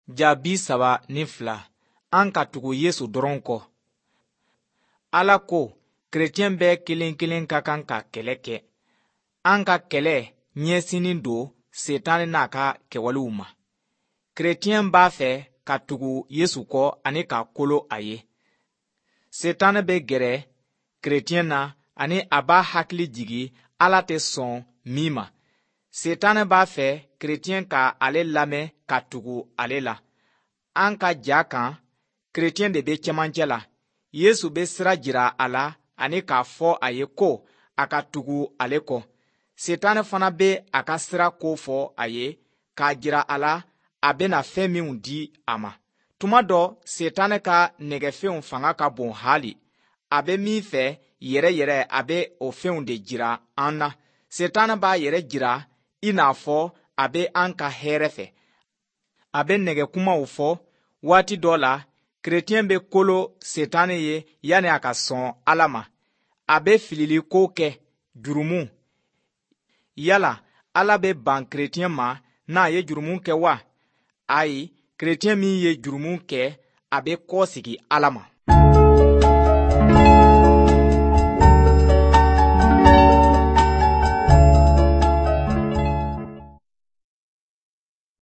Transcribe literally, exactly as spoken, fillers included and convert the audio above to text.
Jaabi saba ni fila an ka tugu Yesu dɔrɔn kɔ. Ala ko keretiyɛn bɛɛ kelen kelen ka kan ka kɛlɛ kɛ. An ka kɛlɛ ɲɛsinnen don Setani n'a ka kɛwalew ma. Keretiyɛn b'a fɛ ka tugu Yesu kɔ ani ka kolo a ye. Setani bɛ gɛrɛ keretiyɛn na ani a b'a hakili jigi Ala tɛ sɔn min ma. Setani b'a fɛ keretiyɛn ka ale lamɛn ka tugu ale la. An ka ja kan, keretiyɛn de bɛ cɛmancɛ la. Yesu bɛ sira jira a la ani k'a fɔ a ye ko a ka tugu ale kɔ. Setani fana bɛ a ka sira kofɔ a ye k'a jira a la a bɛna fɛn minw di a ma. Tuma dɔ Setani ka nɛgɛfɛnw fanga ka bon hali. A bɛ min fɛ yɛrɛ yɛrɛ a bɛ o fɛnw de jira an na. Setani b'a yɛrɛ jira i n'a fɔ a bɛ an ka hɛrɛ fɛ. A bɛ nɛgɛkumaw fɔ. Waati dɔ la, keretiyɛn bɛ kolo Setani ye yanni a ka sɔn Ala ma. A bɛ fililiko kɛ, jurumu. Yala Ala bɛ ban keretiyɛn ma n'a ye jurumu kɛ wa? Ayi, keretiyɛn min ye jurumu kɛ, a bɛ kɔsegi Ala ma.